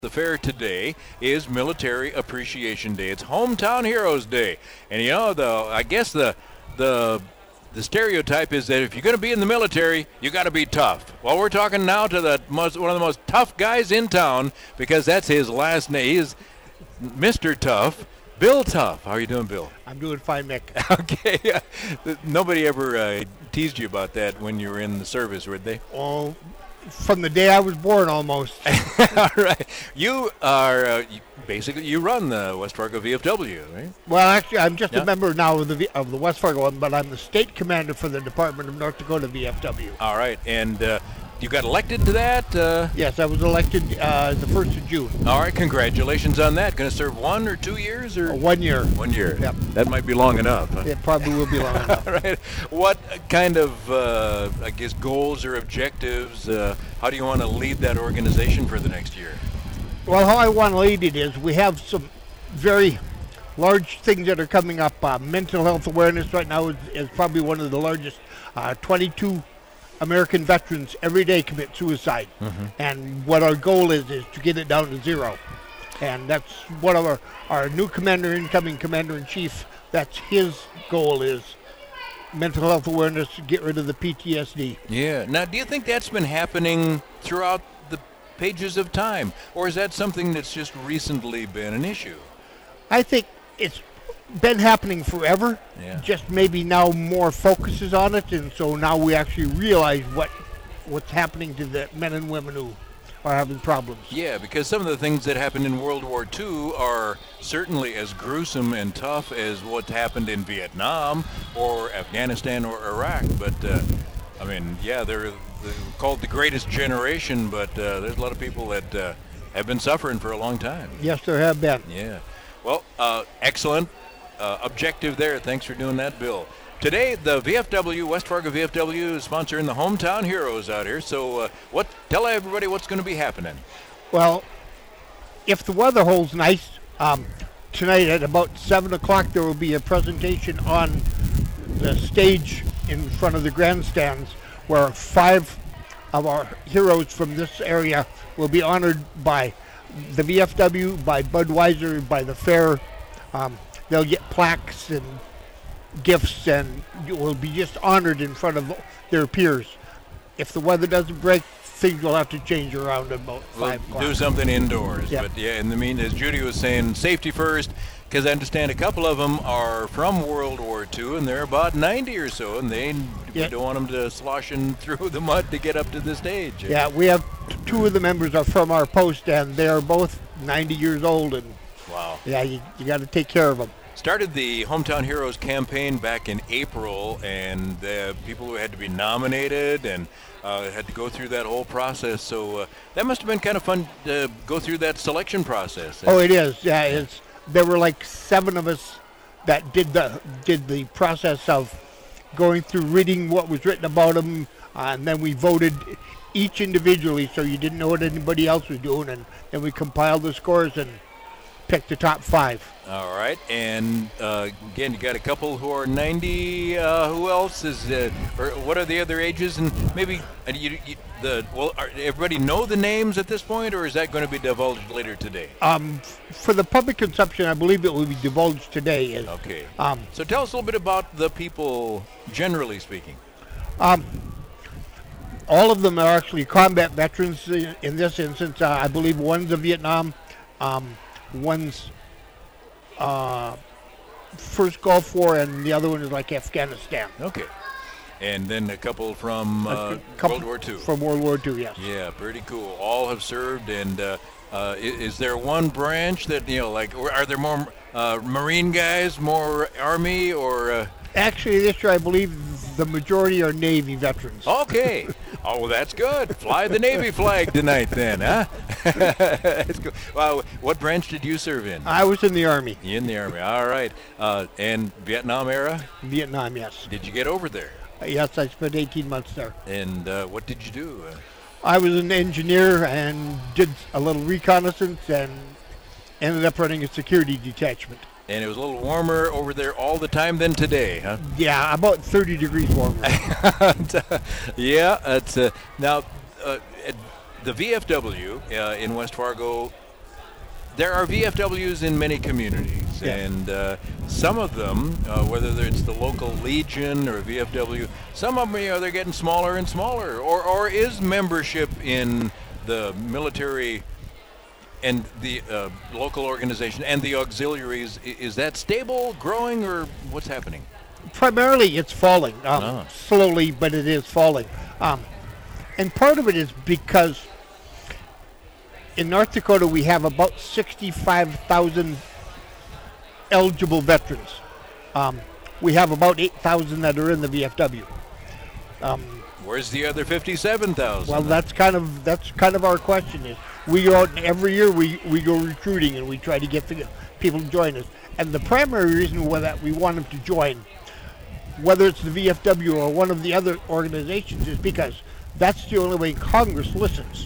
The fair today is Military Appreciation Day. It's Hometown Heroes Day, and I guess the stereotype is that if you're going to be in the military, you got to be tough. Well, we're talking now to one of the most tough guys in town because that's his last name. He is Mr. Tough, Bill Tough. How are you doing, Bill? I'm doing fine, Mick. Okay. Nobody ever teased you about that when you were in the service, would they? Oh, from the day I was born, almost. All right. You are basically you run the West Fargo VFW, right? Well, actually, I'm just a member now of the West Fargo one, but I'm the state commander for the Department of North Dakota VFW. All right, and you got elected to that? Yes, I was elected the 1st of June. All right, congratulations on that. Going to serve 1 or 2 years? Or 1 year. 1 year. Yep. That might be long enough. Huh? It probably will be long enough. All right. What kind of, goals or objectives, how do you want to lead that organization for the next year? Well, how I want to lead it is we have some very large things that are coming up. Mental health awareness right now is probably one of the largest. 22 American veterans every day commit suicide. Mm-hmm. And what our goal is to get it down to 0. And that's one of our new incoming commander-in-chief, that's his goal is mental health awareness, get rid of the PTSD. Yeah. Now, do you think that's been happening throughout the pages of time? Or is that something that's just recently been an issue? I think it's been happening forever, just maybe now more focuses on it, and so now we actually realize what's happening to the men and women who are having problems. Yeah, because some of the things that happened in World War II are certainly as gruesome and tough as what happened in Vietnam or Afghanistan or Iraq, but they're called the greatest generation, but there's a lot of people that have been suffering for a long time. Yes, there have been. Yeah. Well, excellent objective there. Thanks for doing that, Bill. Today, the VFW, West Fargo VFW, is sponsoring the Hometown Heroes out here. So tell everybody what's going to be happening. Well, if the weather holds nice, tonight at about 7 o'clock there will be a presentation on the stage in front of the grandstands where 5 of our heroes from this area will be honored by the VFW, by Budweiser, by the fair. They'll get plaques and gifts and will be just honored in front of their peers. If the weather doesn't break, things will have to change around at about 5 o'clock. Do something indoors. Yep. But in the meantime, as Judy was saying, safety first, because I understand a couple of them are from World War II, and they're about 90 or so, and we don't want them to sloshing through the mud to get up to the stage. Yeah, we have 2 of the members are from our post, and they are both 90 years old, and wow. Yeah, you got to take care of them. Started the Hometown Heroes campaign back in April, and people who had to be nominated and had to go through that whole process. So that must have been kind of fun to go through that selection process. Oh, it is. Yeah, there were like 7 of us that did the process of going through reading what was written about them, and then we voted each individually, so you didn't know what anybody else was doing, and then we compiled the scores and picked the top 5. All right, and again, you got a couple who are 90. Who else is? Or what are the other ages? And maybe everybody know the names at this point, or is that going to be divulged later today? For the public consumption, I believe it will be divulged today. Okay. So tell us a little bit about the people, generally speaking. All of them are actually combat veterans in this instance. I believe one's a Vietnam, one's first Gulf War, and the other one is like Afghanistan. Okay. And then a couple from World War II. From World War II, yes. Yeah, pretty cool. All have served, and is there one branch that, are there more Marine guys, more Army, or... Actually, this year I believe the majority are Navy veterans. Okay. Oh, well, that's good. Fly the Navy flag tonight then, huh? That's cool. Wow, what branch did you serve in? I was in the Army. In the Army, all right. And Vietnam era? Vietnam, yes. Did you get over there? Yes, I spent 18 months there. And what did you do? I was an engineer and did a little reconnaissance and ended up running a security detachment. And it was a little warmer over there all the time than today, huh? Yeah, about 30 degrees warmer. Yeah, it's now the VFW in West Fargo there are VFWs in many communities, Yeah. and some of them, whether it's the local Legion or VFW, some of them, they're getting smaller and smaller. Or is membership in the military and the local organization and the auxiliaries, is that stable, growing, or what's happening? Primarily, it's falling Ah. slowly, but it is falling. And part of it is because in North Dakota we have about 65,000 eligible veterans. We have about 8,000 that are in the VFW. Where's the other 57,000? Well, that's kind of our question. Is we go out and every year we go recruiting and we try to get the people to join us. And the primary reason why that we want them to join, whether it's the VFW or one of the other organizations, is because that's the only way Congress listens.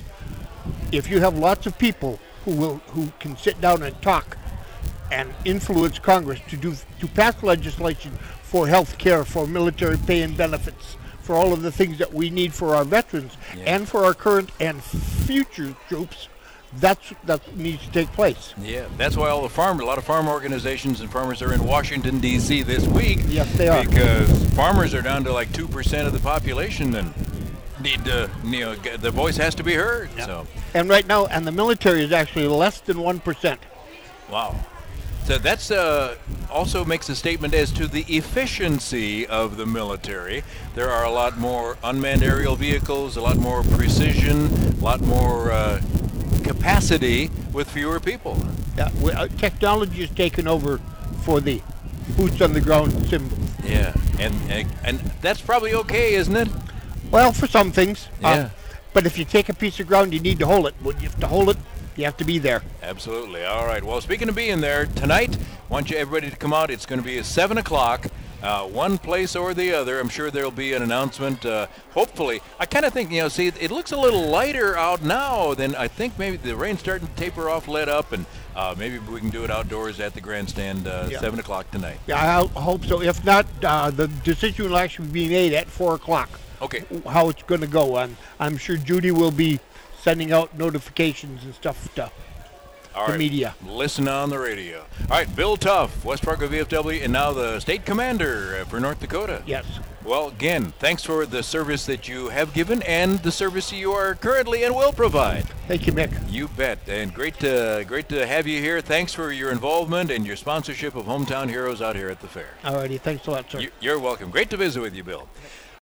If you have lots of people who can sit down and talk and influence Congress to pass legislation for health care, for military pay and benefits, for all of the things that we need for our veterans and for our current and future troops, that needs to take place. Yeah, that's why a lot of farm organizations and farmers are in Washington, D.C. this week. Yes, they are. Because farmers are down to like 2% of the population and need to, the voice has to be heard. Yeah. So, And right now, and the military is actually less than 1%. wow. So that's also makes a statement as to the efficiency of the military. There are a lot more unmanned aerial vehicles, a lot more precision, a lot more capacity with fewer people. Technology has taken over for the boots on the ground symbol. Yeah, and that's probably okay, isn't it? Well, for some things. Yeah. But if you take a piece of ground, you need to hold it. When you have to hold it, you have to be there. Absolutely. All right. Well, speaking of being there, tonight, I want everybody to come out. It's going to be at 7 o'clock, one place or the other. I'm sure there'll be an announcement. Hopefully. I kind of think, see, it looks a little lighter out now than I think maybe the rain's starting to taper off, let up, and maybe we can do it outdoors at the grandstand 7 o'clock tonight. Yeah, I hope so. If not, the decision will actually be made at 4 o'clock. Okay. How it's going to go. And I'm sure Judy will be sending out notifications and stuff to All the right. media. Listen on the radio. All right, Bill Tuff, West Fargo VFW, and now the state commander for North Dakota. Yes. Well, again, thanks for the service that you have given and the service you are currently and will provide. Thank you, Mick. You bet, and great to have you here. Thanks for your involvement and your sponsorship of Hometown Heroes out here at the fair. Alrighty, thanks a lot, sir. You're welcome. Great to visit with you, Bill.